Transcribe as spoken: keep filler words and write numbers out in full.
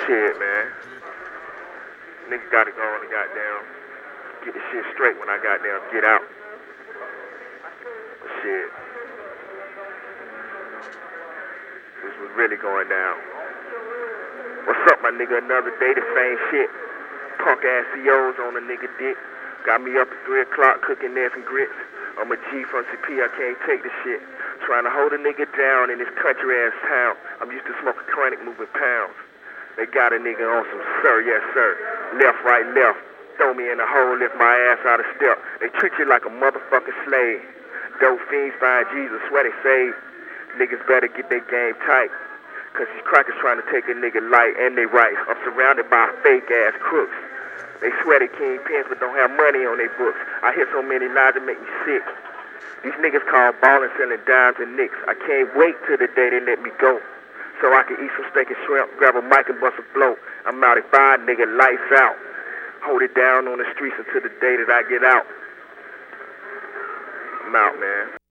Shit, man. Nigga gotta go on and goddamn get the shit straight when I goddamn get out. But shit. This was really going down. What's up, my nigga? Another day, the same shit. Punk ass C Os on a nigga dick. Got me up at three o'clock cooking there some grits. I'm a G from C P, I can't take the shit. Trying to hold a nigga down in this country ass town. I'm used to smoking chronic, moving pounds. They got a nigga on some sir, yes sir. Left, right, left. Throw me in the hole, lift my ass out of step. They treat you like a motherfucking slave. Dope fiends find Jesus, swear they save. Niggas better get their game tight. Cause these crackers trying to take a nigga light and they right. I'm surrounded by fake ass crooks. They swear they kingpins but don't have money on their books. I hear so many lies that make me sick. These niggas call ballin' selling dimes and nicks. I can't wait till the day they let me go. So I can eat some steak and shrimp, grab a mic and bust a blow. I'm out at five, nigga, lights out. Hold it down on the streets until the day that I get out. I'm out, man.